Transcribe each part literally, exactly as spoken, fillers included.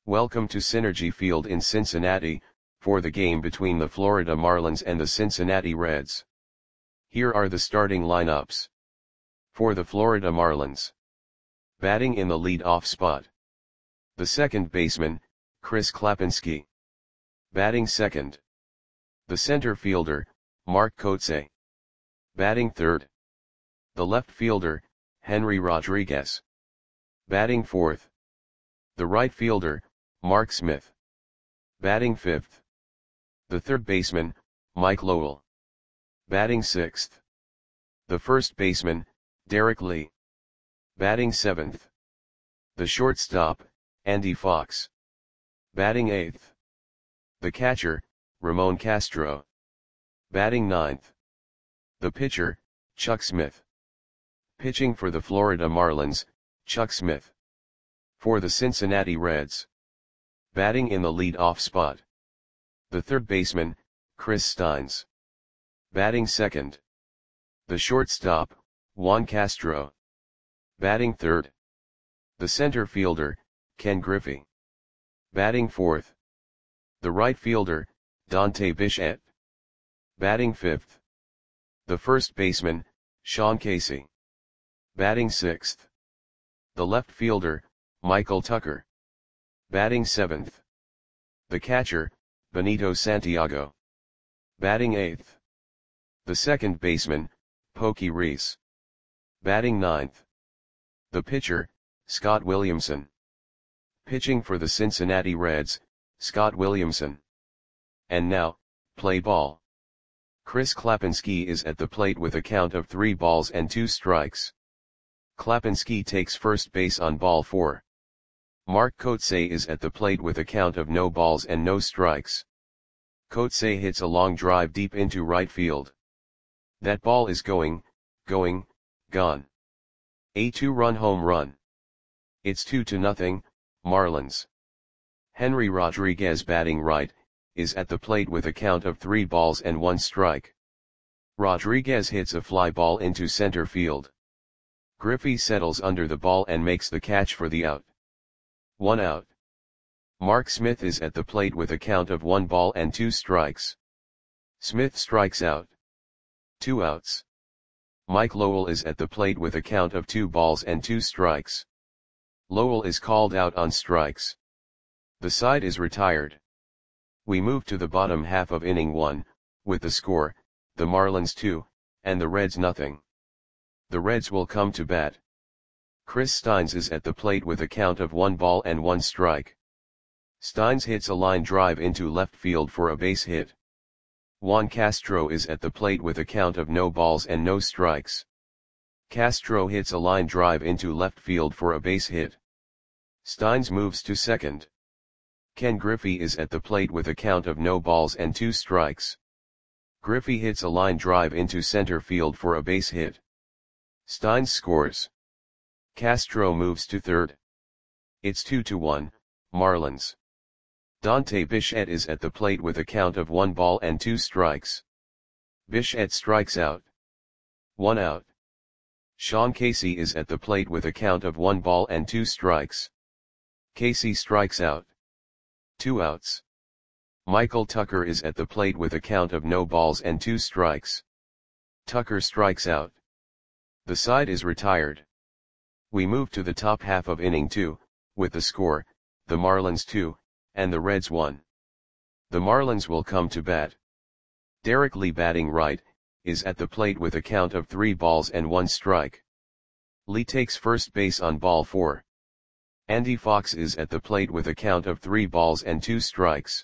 Welcome to Synergy Field in Cincinnati, for the game between the Florida Marlins and the Cincinnati Reds. Here are the starting lineups. For the Florida Marlins. Batting in the lead-off spot. The second baseman, Chris Klapinski. Batting second. The center fielder, Mark Kotsay. Batting third. The left fielder, Henry Rodriguez. Batting fourth. The right fielder, Mark Smith. Batting fifth. The third baseman, Mike Lowell. Batting sixth. The first baseman, Derek Lee. Batting seventh. The shortstop, Andy Fox. Batting eighth. The catcher, Ramon Castro. Batting ninth. The pitcher, Chuck Smith. Pitching for the Florida Marlins, Chuck Smith. For the Cincinnati Reds. Batting in the lead-off spot. The third baseman, Chris Steins. Batting second. The shortstop, Juan Castro. Batting third. The center fielder, Ken Griffey. Batting fourth. The right fielder, Dante Bichette. Batting fifth. The first baseman, Sean Casey. Batting sixth. The left fielder, Michael Tucker. Batting seventh. The catcher, Benito Santiago. Batting eighth. The second baseman, Pokey Reese. Batting ninth. The pitcher, Scott Williamson. Pitching for the Cincinnati Reds, Scott Williamson. And now, play ball. Chris Klapinski is at the plate with a count of three balls and two strikes. Klapinski takes first base on ball four. Mark Kotsay is at the plate with a count of no balls and no strikes. Kotsay hits a long drive deep into right field. That ball is going, going, gone. A two-run home run. It's two to nothing, Marlins. Henry Rodriguez, batting right, is at the plate with a count of three balls and one strike. Rodriguez hits a fly ball into center field. Griffey settles under the ball and makes the catch for the out. One out. Mark Smith is at the plate with a count of one ball and two strikes. Smith strikes out. Two outs. Mike Lowell is at the plate with a count of two balls and two strikes. Lowell is called out on strikes. The side is retired. We move to the bottom half of inning one, with the score, the Marlins two, and the Reds nothing. The Reds will come to bat. Chris Steins is at the plate with a count of one ball and one strike. Steins hits a line drive into left field for a base hit. Juan Castro is at the plate with a count of no balls and no strikes. Castro hits a line drive into left field for a base hit. Steins moves to second. Ken Griffey is at the plate with a count of no balls and two strikes. Griffey hits a line drive into center field for a base hit. Steins scores. Castro moves to third. It's two to one, Marlins. Dante Bichette is at the plate with a count of one ball and two strikes. Bichette strikes out. One out. Sean Casey is at the plate with a count of one ball and two strikes. Casey strikes out. Two outs. Michael Tucker is at the plate with a count of no balls and two strikes. Tucker strikes out. The side is retired. We move to the top half of inning two, with the score, the Marlins two, and the Reds one. The Marlins will come to bat. Derek Lee, batting right, is at the plate with a count of three balls and one strike. Lee takes first base on ball four. Andy Fox is at the plate with a count of three balls and two strikes.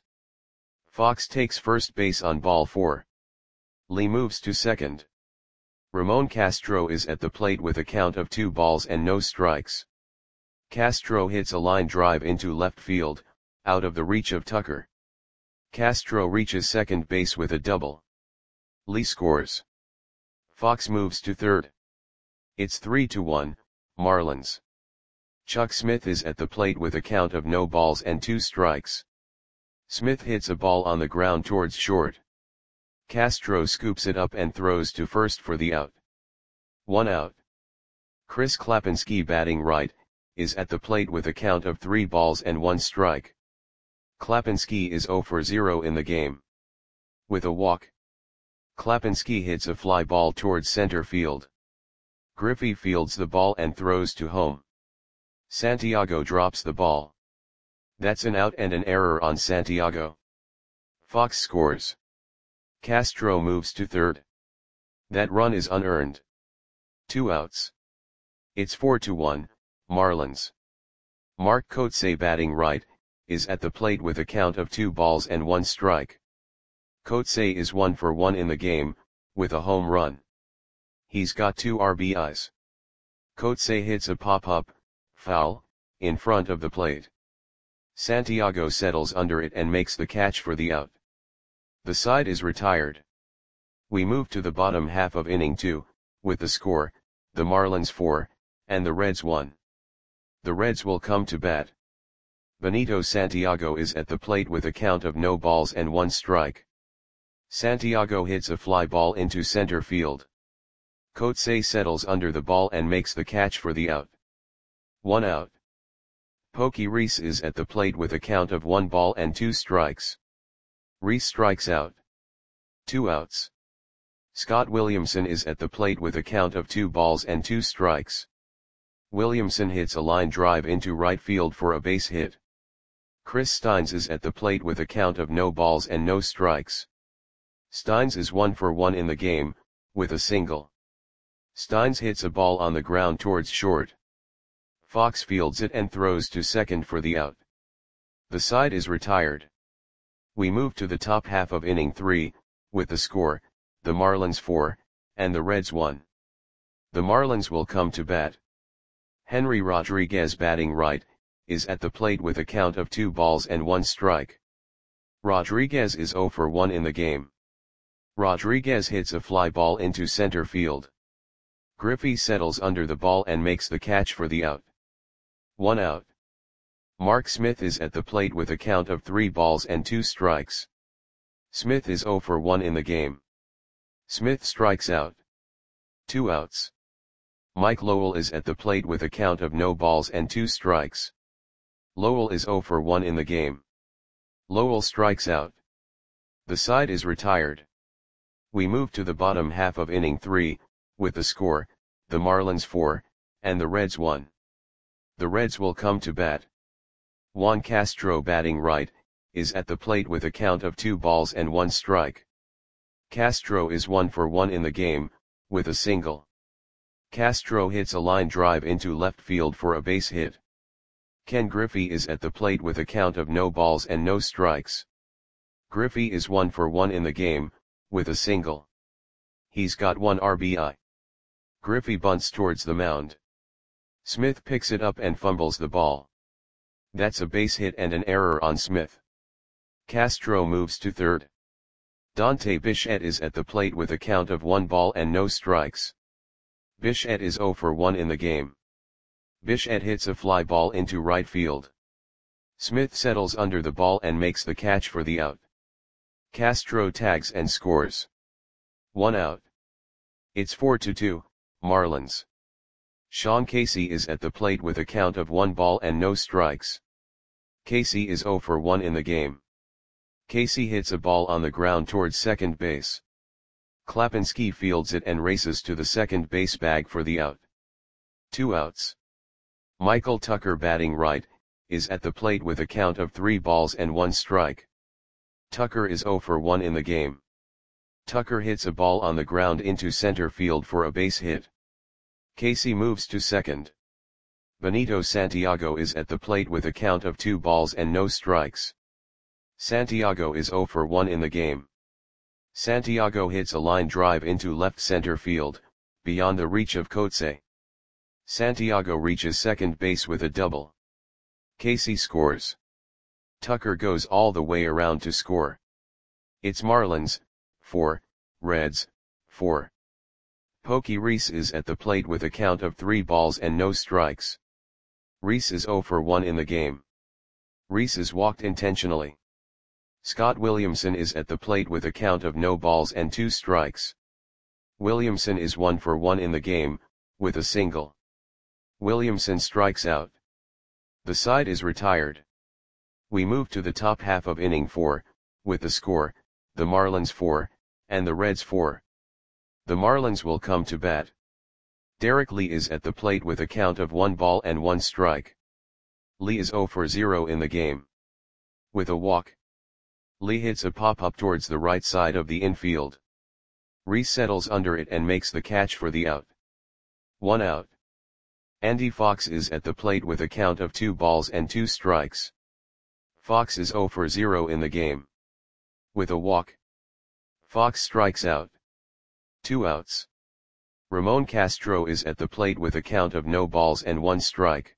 Fox takes first base on ball four. Lee moves to second. Ramon Castro is at the plate with a count of two balls and no strikes. Castro hits a line drive into left field, out of the reach of Tucker. Castro reaches second base with a double. Lee scores. Fox moves to third. It's three to one, Marlins. Chuck Smith is at the plate with a count of no balls and two strikes. Smith hits a ball on the ground towards short. Castro scoops it up and throws to first for the out. One out. Chris Klapinski, batting right, is at the plate with a count of three balls and one strike. Klapinski is zero for zero in the game. With a walk, Klapinski hits a fly ball towards center field. Griffey fields the ball and throws to home. Santiago drops the ball. That's an out and an error on Santiago. Fox scores. Castro moves to third. That run is unearned. Two outs. It's four to one, Marlins. Mark Kotsay, batting right, is at the plate with a count of two balls and one strike. Kotsay is one for one in the game, with a home run. He's got two R B Is. Kotsay hits a pop-up, foul, in front of the plate. Santiago settles under it and makes the catch for the out. The side is retired. We move to the bottom half of inning two, with the score, the Marlins four, and the Reds one. The Reds will come to bat. Benito Santiago is at the plate with a count of no balls and one strike. Santiago hits a fly ball into center field. Kotsay settles under the ball and makes the catch for the out. One out. Pokey Reese is at the plate with a count of one ball and two strikes. Reese strikes out. Two outs. Scott Williamson is at the plate with a count of two balls and two strikes. Williamson hits a line drive into right field for a base hit. Chris Steins is at the plate with a count of no balls and no strikes. Steins is one for one in the game, with a single. Steins hits a ball on the ground towards short. Fox fields it and throws to second for the out. The side is retired. We move to the top half of inning three, with the score, the Marlins four, and the Reds one. The Marlins will come to bat. Henry Rodriguez, batting right, is at the plate with a count of two balls and one strike. Rodriguez is zero for one in the game. Rodriguez hits a fly ball into center field. Griffey settles under the ball and makes the catch for the out. One out. Mark Smith is at the plate with a count of three balls and two strikes. Smith is zero for one in the game. Smith strikes out. Two outs. Mike Lowell is at the plate with a count of no balls and two strikes. Lowell is zero for one in the game. Lowell strikes out. The side is retired. We move to the bottom half of inning three, with the score, the Marlins four, and the Reds one. The Reds will come to bat. Juan Castro, batting right, is at the plate with a count of two balls and one strike. Castro is one for one in the game, with a single. Castro hits a line drive into left field for a base hit. Ken Griffey is at the plate with a count of no balls and no strikes. Griffey is one for one in the game, with a single. He's got one R B I. Griffey bunts towards the mound. Smith picks it up and fumbles the ball. That's a base hit and an error on Smith. Castro moves to third. Dante Bichette is at the plate with a count of one ball and no strikes. Bichette is zero for one in the game. Bichette hits a fly ball into right field. Smith settles under the ball and makes the catch for the out. Castro tags and scores. One out. It's four to two, Marlins. Sean Casey is at the plate with a count of one ball and no strikes. Casey is zero for one in the game. Casey hits a ball on the ground towards second base. Klapinski fields it and races to the second base bag for the out. Two outs. Michael Tucker, batting right, is at the plate with a count of three balls and one strike. Tucker is zero for one in the game. Tucker hits a ball on the ground into center field for a base hit. Casey moves to second. Benito Santiago is at the plate with a count of two balls and no strikes. Santiago is zero for one in the game. Santiago hits a line drive into left center field, beyond the reach of Kotsay. Santiago reaches second base with a double. Casey scores. Tucker goes all the way around to score. It's Marlins, four, Reds, four. Pokey Reese is at the plate with a count of three balls and no strikes. Reese is zero for one in the game. Reese is walked intentionally. Scott Williamson is at the plate with a count of no balls and two strikes. Williamson is one for one in the game, with a single. Williamson strikes out. The side is retired. We move to the top half of inning four, with the score, the Marlins four, and the Reds four. The Marlins will come to bat. Derek Lee is at the plate with a count of one ball and one strike. Lee is zero for zero in the game. With a walk, Lee hits a pop-up towards the right side of the infield. Reese settles under it and makes the catch for the out. One out. Andy Fox is at the plate with a count of two balls and two strikes. Fox is zero for zero in the game. With a walk, Fox strikes out. Two outs. Ramon Castro is at the plate with a count of no balls and one strike.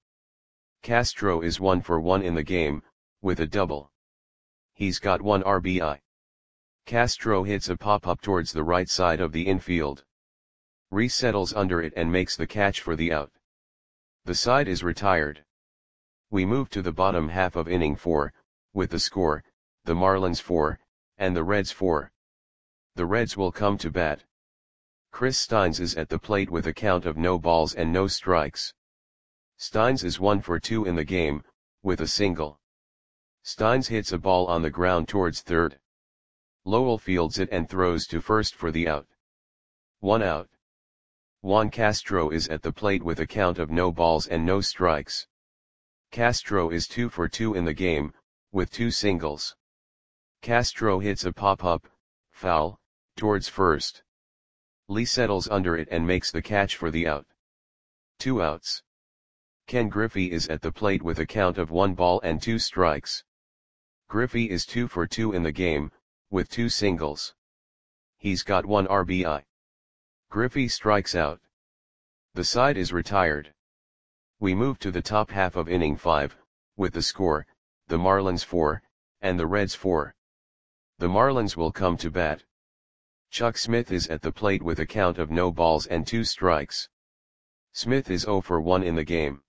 Castro is one for one in the game, with a double. He's got one R B I. Castro hits a pop-up towards the right side of the infield. Reese settles under it and makes the catch for the out. The side is retired. We move to the bottom half of inning four, with the score, the Marlins four, and the Reds four. The Reds will come to bat. Chris Steins is at the plate with a count of no balls and no strikes. Steins is one for two in the game, with a single. Steins hits a ball on the ground towards third. Lowell fields it and throws to first for the out. One out. Juan Castro is at the plate with a count of no balls and no strikes. Castro is two for two in the game, with two singles. Castro hits a pop-up, foul, towards first. Lee settles under it and makes the catch for the out. Two outs. Ken Griffey is at the plate with a count of one ball and two strikes. Griffey is two for two in the game, with two singles. He's got one R B I. Griffey strikes out. The side is retired. We move to the top half of inning five, with the score, the Marlins four, and the Reds four. The Marlins will come to bat. Chuck Smith is at the plate with a count of no balls and two strikes. Smith is zero for one in the game.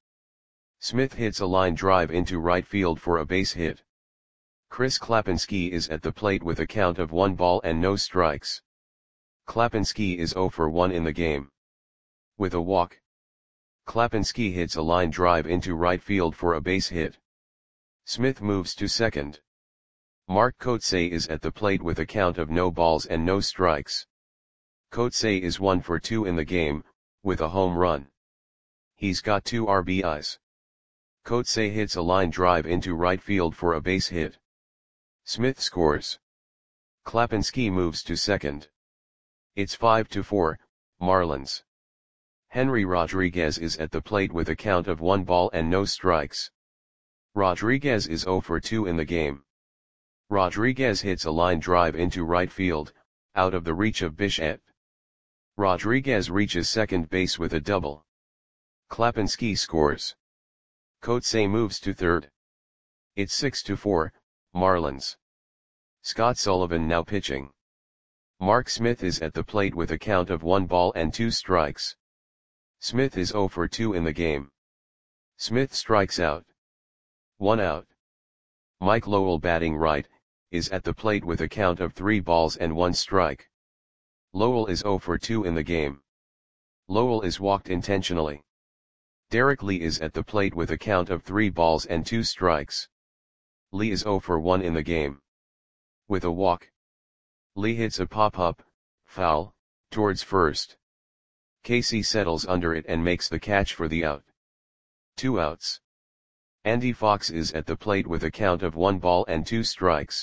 Smith hits a line drive into right field for a base hit. Chris Klapinski is at the plate with a count of one ball and no strikes. Klapinski is zero for one in the game. With a walk, Klapinski hits a line drive into right field for a base hit. Smith moves to second. Mark Kotsay is at the plate with a count of no balls and no strikes. Kotsay is one for two in the game, with a home run. He's got two R B Is. Kotsay hits a line drive into right field for a base hit. Smith scores. Klapinski moves to second. It's five to four, Marlins. Henry Rodriguez is at the plate with a count of one ball and no strikes. Rodriguez is zero for two in the game. Rodriguez hits a line drive into right field, out of the reach of Bichette. Rodriguez reaches second base with a double. Klapinski scores. Kotsay moves to third. It's six to four, Marlins. Scott Sullivan now pitching. Mark Smith is at the plate with a count of one ball and two strikes. Smith is zero for two in the game. Smith strikes out. One out. Mike Lowell batting right, is at the plate with a count of three balls and one strike. Lowell is zero for two in the game. Lowell is walked intentionally. Derek Lee is at the plate with a count of three balls and two strikes. Lee is zero for one in the game. With a walk, Lee hits a pop-up, foul, towards first. Casey settles under it and makes the catch for the out. Two outs. Andy Fox is at the plate with a count of one ball and two strikes.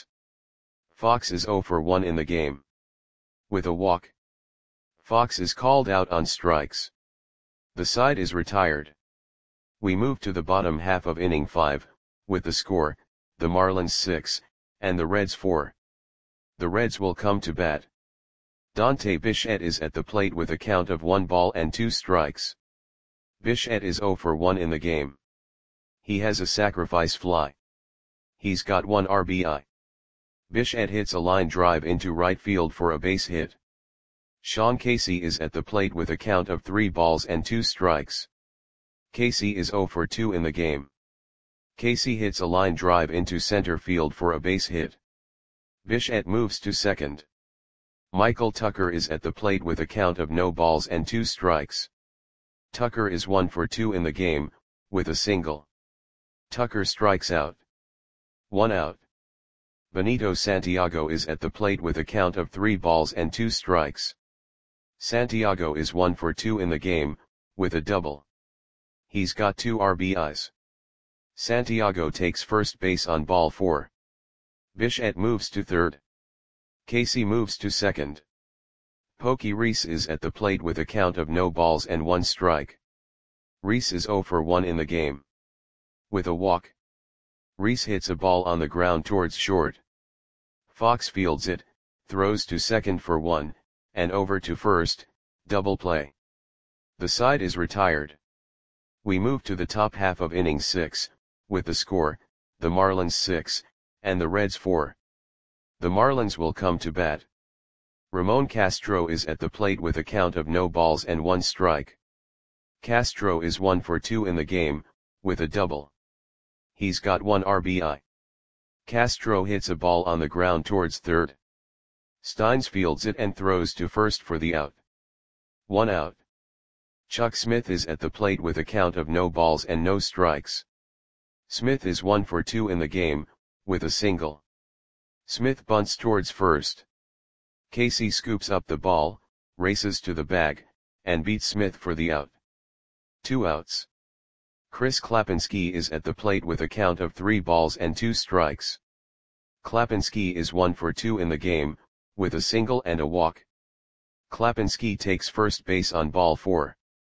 Fox is zero for one in the game. With a walk, Fox is called out on strikes. The side is retired. We move to the bottom half of inning five, with the score, the Marlins six, and the Reds four. The Reds will come to bat. Dante Bichette is at the plate with a count of one ball and two strikes. Bichette is zero for one in the game. He has a sacrifice fly. He's got one R B I. Bichette hits a line drive into right field for a base hit. Sean Casey is at the plate with a count of three balls and two strikes. Casey is zero for two in the game. Casey hits a line drive into center field for a base hit. Bichette moves to second. Michael Tucker is at the plate with a count of no balls and two strikes. Tucker is one for two in the game, with a single. Tucker strikes out. One out. Benito Santiago is at the plate with a count of three balls and two strikes. Santiago is one for two in the game, with a double. He's got two R B Is. Santiago takes first base on ball four. Bichette moves to third. Casey moves to second. Pokey Reese is at the plate with a count of no balls and one strike. Reese is zero for one in the game. With a walk. Reese hits a ball on the ground towards short. Fox fields it, throws to second for one, and over to first, double play. The side is retired. We move to the top half of inning six, with the score, the Marlins six, and the Reds four. The Marlins will come to bat. Ramon Castro is at the plate with a count of no balls and one strike. Castro is one for two in the game, with a double. He's got one R B I. Castro hits a ball on the ground towards third. Steins fields it and throws to first for the out. One out. Chuck Smith is at the plate with a count of no balls and no strikes. Smith is one for two in the game, with a single. Smith bunts towards first. Casey scoops up the ball, races to the bag, and beats Smith for the out. Two outs. Chris Klapinski is at the plate with a count of three balls and two strikes. Klapinski is one for two in the game, with a single and a walk. Klapinski takes first base on ball four.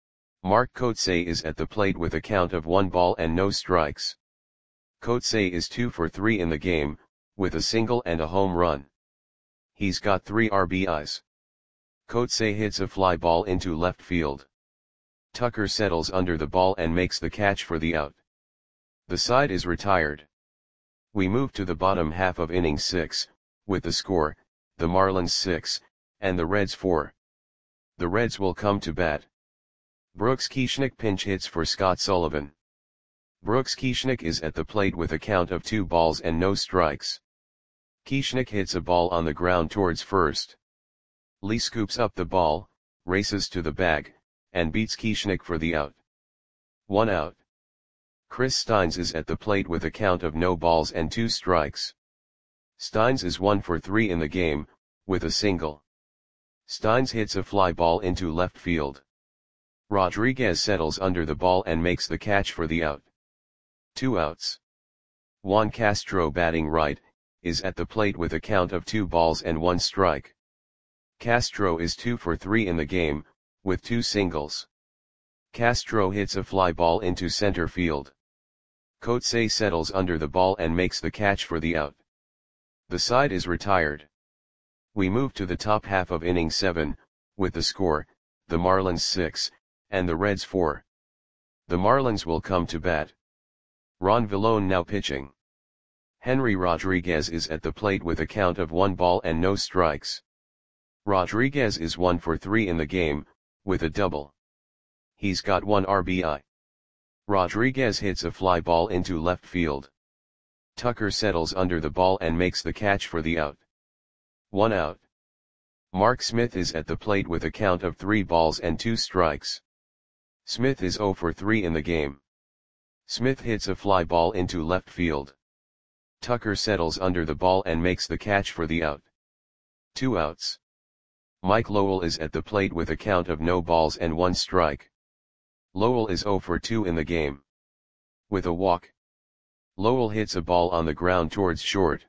Mark Kotsay is at the plate with a count of one ball and no strikes. Kotsay is two for three in the game, with a single and a home run. He's got three R B Is. Kotsay hits a fly ball into left field. Tucker settles under the ball and makes the catch for the out. The side is retired. We move to the bottom half of inning six, with the score, the Marlins six, and the Reds four. The Reds will come to bat. Brooks Kieschnick pinch hits for Scott Sullivan. Brooks Kieschnick is at the plate with a count of two balls and no strikes. Kieschnick hits a ball on the ground towards first. Lee scoops up the ball, races to the bag, and beats Kieschnick for the out. One out. Chris Steins is at the plate with a count of no balls and two strikes. Steins is one for three in the game, with a single. Steins hits a fly ball into left field. Rodriguez settles under the ball and makes the catch for the out. Two outs. Juan Castro, batting right, is at the plate with a count of two balls and one strike. Castro is two for three in the game, with two singles. Castro hits a fly ball into center field. Kotsay settles under the ball and makes the catch for the out. The side is retired. We move to the top half of inning seven, with the score, the Marlins six, and the Reds four. The Marlins will come to bat. Ron Villone now pitching. Henry Rodriguez is at the plate with a count of one ball and no strikes. Rodriguez is one for three in the game, with a double. He's got one R B I. Rodriguez hits a fly ball into left field. Tucker settles under the ball and makes the catch for the out. One out. Mark Smith is at the plate with a count of three balls and two strikes. Smith is zero for three in the game. Smith hits a fly ball into left field. Tucker settles under the ball and makes the catch for the out. Two outs. Mike Lowell is at the plate with a count of no balls and one strike. Lowell is zero for two in the game. With a walk. Lowell hits a ball on the ground towards short.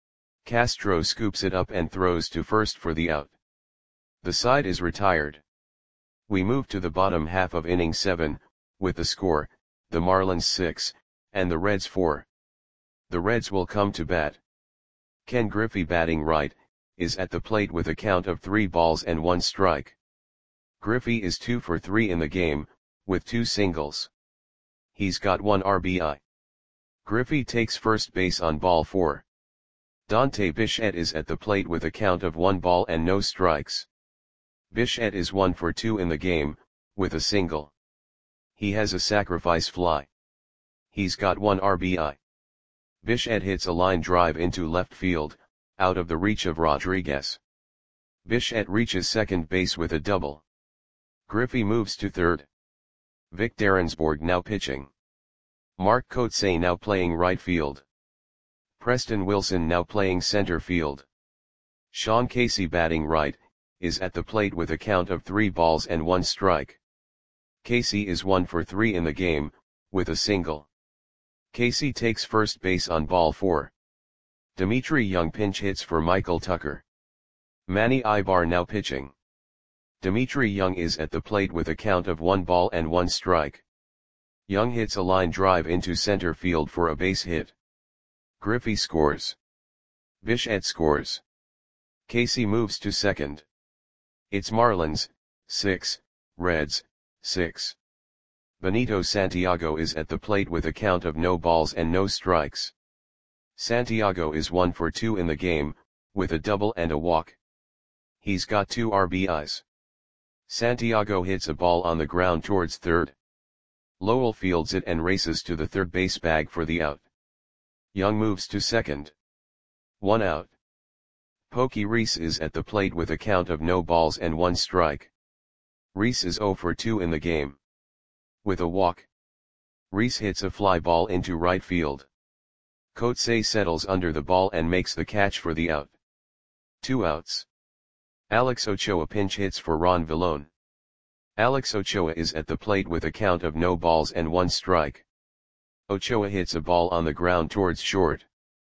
Castro scoops it up and throws to first for the out. The side is retired. We move to the bottom half of inning seven, with the score, the Marlins six, and the Reds four. The Reds will come to bat. Ken Griffey, batting right, is at the plate with a count of three balls and one strike. Griffey is two for three in the game, with two singles. He's got one R B I. Griffey takes first base on ball four. Dante Bichette is at the plate with a count of one ball and no strikes. Bichette is one for two in the game, with a single. He has a sacrifice fly. He's got one R B I. Bichette hits a line drive into left field, out of the reach of Rodriguez. Bichette reaches second base with a double. Griffey moves to third. Vic Derensborg now pitching. Mark Coetzee now playing right field. Preston Wilson now playing center field. Sean Casey batting right, is at the plate with a count of three balls and one strike. Casey is one for three in the game, with a single. Casey takes first base on ball four. Dimitri Young pinch hits for Michael Tucker. Manny Ibar now pitching. Dimitri Young is at the plate with a count of one ball and one strike. Young hits a line drive into center field for a base hit. Griffey scores. Bichette scores. Casey moves to second. It's Marlins, six, Reds, six. Benito Santiago is at the plate with a count of no balls and no strikes. Santiago is one for two in the game, with a double and a walk. He's got two R B Is. Santiago hits a ball on the ground towards third. Lowell fields it and races to the third base bag for the out. Young moves to second. One out. Pokey Reese is at the plate with a count of no balls and one strike. Reese is zero for two in the game. With a walk. Reese hits a fly ball into right field. Coetzee settles under the ball and makes the catch for the out. Two outs. Alex Ochoa pinch hits for Ron Villone. Alex Ochoa is at the plate with a count of no balls and one strike. Ochoa hits a ball on the ground towards short.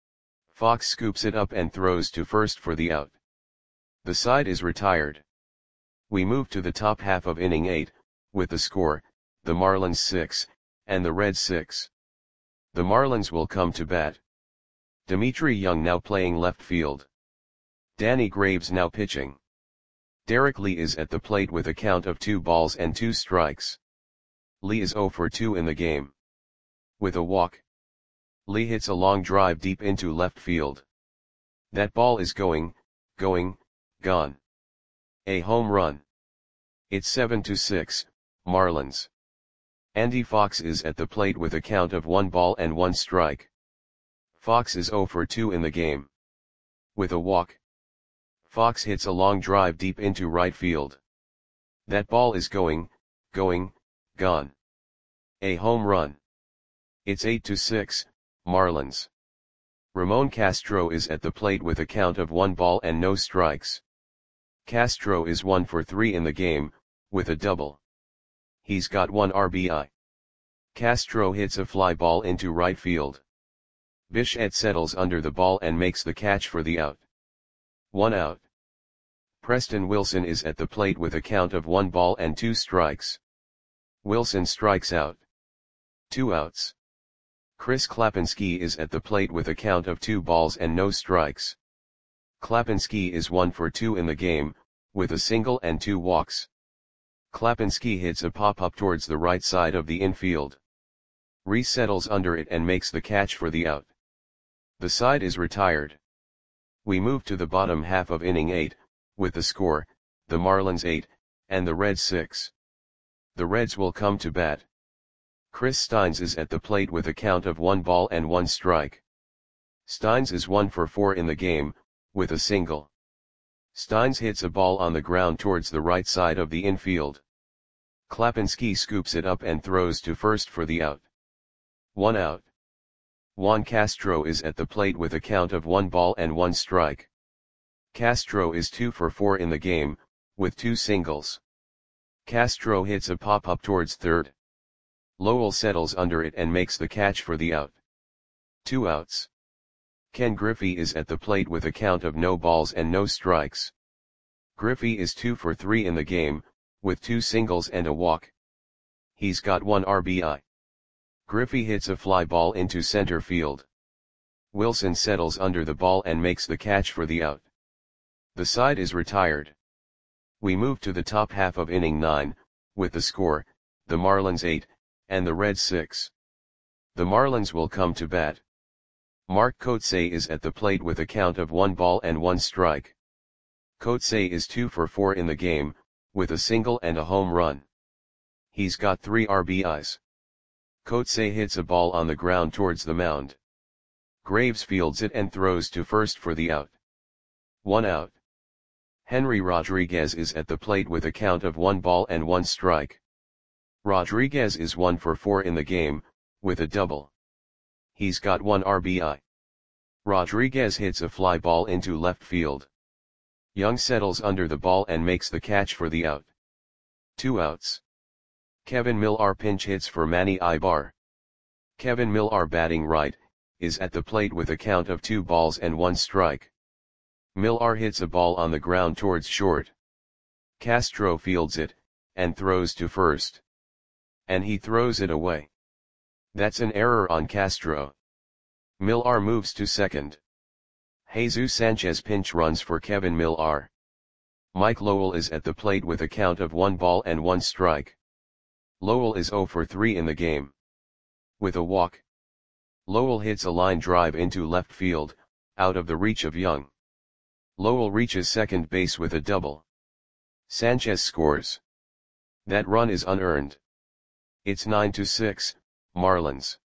Fox scoops it up and throws to first for the out. The side is retired. We move to the top half of inning eight, with the score, the Marlins six, and the Reds six. The Marlins will come to bat. Dimitri Young now playing left field. Danny Graves now pitching. Derek Lee is at the plate with a count of two balls and two strikes. Lee is zero for two in the game. With a walk. Lee hits a long drive deep into left field. That ball is going, going, gone. A home run. It's seven to six, Marlins. Andy Fox is at the plate with a count of one ball and one strike. Fox is zero for two in the game. With a walk. Fox hits a long drive deep into right field. That ball is going, going, gone. A home run. It's eight to six, Marlins. Ramon Castro is at the plate with a count of one ball and no strikes. Castro is one for three in the game, with a double. He's got one R B I. Castro hits a fly ball into right field. Bichette settles under the ball and makes the catch for the out. One out. Preston Wilson is at the plate with a count of one ball and two strikes. Wilson strikes out. Two outs. Chris Klapinski is at the plate with a count of two balls and no strikes. Klapinski is one for two in the game, with a single and two walks. Klapinski hits a pop-up towards the right side of the infield. Reese settles under it and makes the catch for the out. The side is retired. We move to the bottom half of inning eight, with the score, the Marlins eight, and the Reds six. The Reds will come to bat. Chris Steins is at the plate with a count of one ball and one strike. Steins is one for four in the game, with a single. Steins hits a ball on the ground towards the right side of the infield. Klapinski scoops it up and throws to first for the out. One out. Juan Castro is at the plate with a count of one ball and one strike. Castro is two for four in the game, with two singles. Castro hits a pop-up towards third. Lowell settles under it and makes the catch for the out. Two outs. Ken Griffey is at the plate with a count of no balls and no strikes. Griffey is two for three in the game, with two singles and a walk. He's got one R B I. Griffey hits a fly ball into center field. Wilson settles under the ball and makes the catch for the out. The side is retired. We move to the top half of inning nine, with the score, the Marlins eight, and the Reds six. The Marlins will come to bat. Mark Coetzee is at the plate with a count of one ball and one strike. Coetzee is two for four in the game, with a single and a home run. He's got three R B Is. Coetzee hits a ball on the ground towards the mound. Graves fields it and throws to first for the out. One out. Henry Rodriguez is at the plate with a count of one ball and one strike. Rodriguez is one for four in the game, with a double. He's got one R B I. Rodriguez hits a fly ball into left field. Young settles under the ball and makes the catch for the out. Two outs. Kevin Millar pinch hits for Manny Ibar. Kevin Millar, batting right, is at the plate with a count of two balls and one strike. Millar hits a ball on the ground towards short. Castro fields it, and throws to first. And he throws it away. That's an error on Castro. Millar moves to second. Jesus Sanchez pinch runs for Kevin Millar. Mike Lowell is at the plate with a count of one ball and one strike. Lowell is oh for three in the game. With a walk. Lowell hits a line drive into left field, out of the reach of Young. Lowell reaches second base with a double. Sanchez scores. That run is unearned. It's nine to six, Marlins.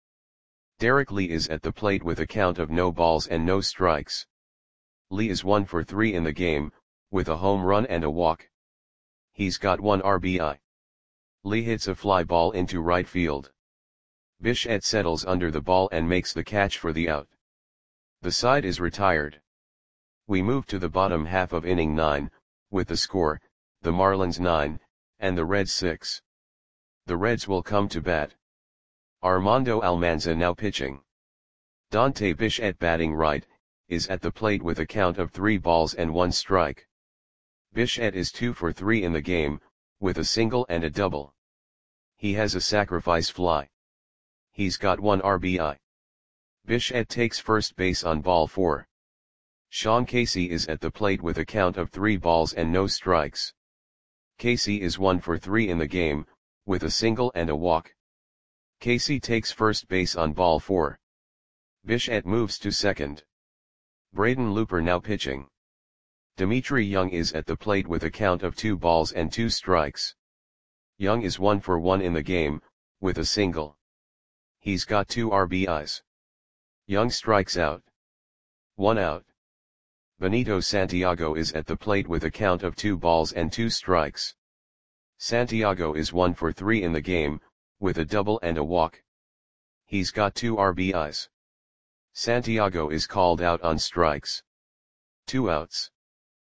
Derek Lee is at the plate with a count of no balls and no strikes. Lee is one for three in the game, with a home run and a walk. He's got one R B I. Lee hits a fly ball into right field. Bichette settles under the ball and makes the catch for the out. The side is retired. We move to the bottom half of inning nine, with the score, the Marlins nine, and the Reds six. The Reds will come to bat. Armando Almanza now pitching. Dante Bichette, batting right, is at the plate with a count of three balls and one strike. Bichette is two for three in the game, with a single and a double. He has a sacrifice fly. He's got one R B I. Bichette takes first base on ball four. Sean Casey is at the plate with a count of three balls and no strikes. Casey is one for three in the game, with a single and a walk. Casey takes first base on ball four. Bichette moves to second. Braden Looper now pitching. Dimitri Young is at the plate with a count of two balls and two strikes. Young is one for one in the game, with a single. He's got two R B Is. Young strikes out. One out. Benito Santiago is at the plate with a count of two balls and two strikes. Santiago is one for three in the game, with a double and a walk. He's got two R B Is. Santiago is called out on strikes. Two outs.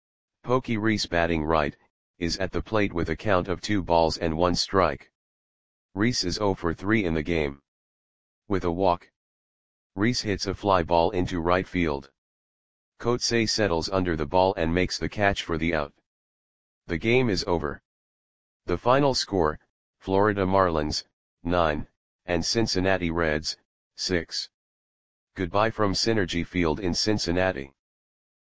Pokey Reese, batting right, is at the plate with a count of two balls and one strike. Reese is oh for three in the game. With a walk. Reese hits a fly ball into right field. Coetzee settles under the ball and makes the catch for the out. The game is over. The final score, Florida Marlins, nine, and Cincinnati Reds, six. Goodbye from Synergy Field in Cincinnati.